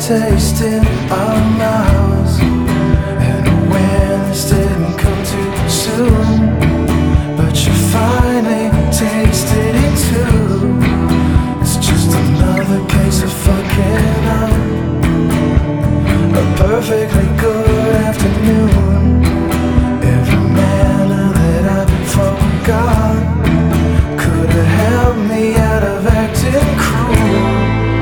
taste in our mouths, and awareness didn't come too soon. But you finally tasted it too. It's just another case of fucking up. A perfectly good afternoon. Every manner that I forgot could have helped me out of acting cruel.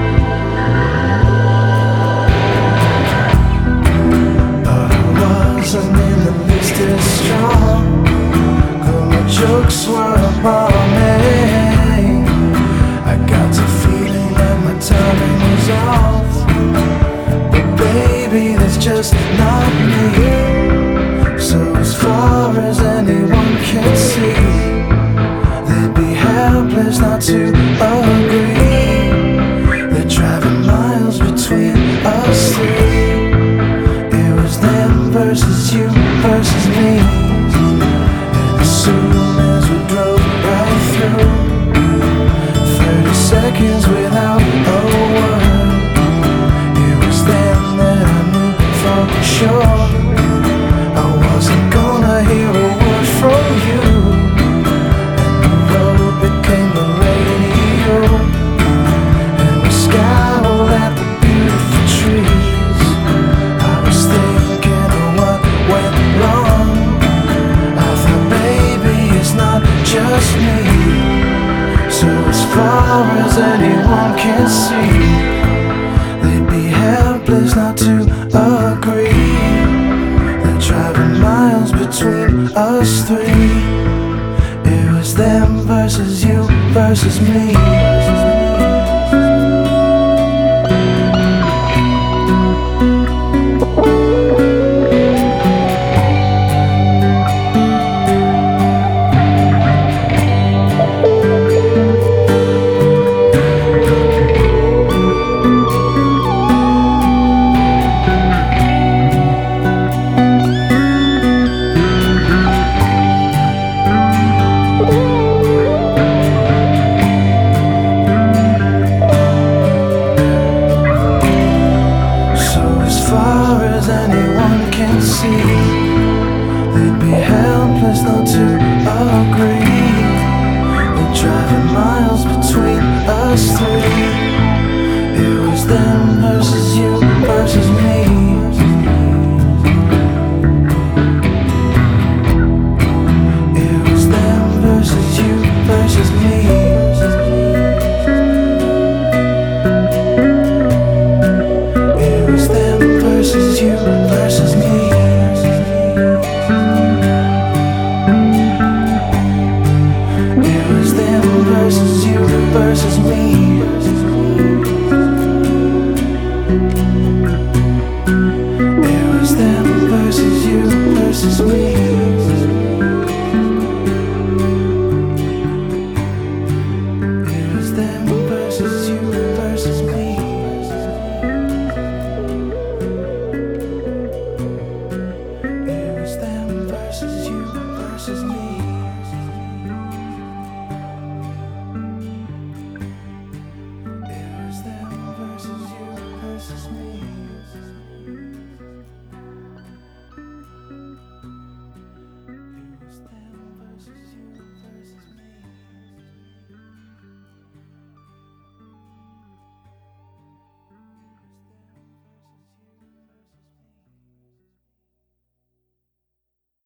But I wasn't in the least as strong. My jokes were bombing. I got the feeling that my timing was off. But baby, that's just not me. So as far as anyone can see, they'd be helpless not to agree. They're driving miles between us three. It was them versus you versus me. As soon as we drove right through, 30 seconds without a word, it was then that I knew for sure I wasn't gonna hear a word from you. And the road became the radio, and we scowled at the beautiful trees. I was thinking of what went wrong. Just me. So as far as anyone can see, they'd be helpless not to agree. They're driving miles between us three. It was them versus you versus me. Anyone can see, they'd be helpless not to agree. They're driving miles between us three. It was them versus you versus me. It was them versus you versus me. Versus you versus me. It was them versus you versus me.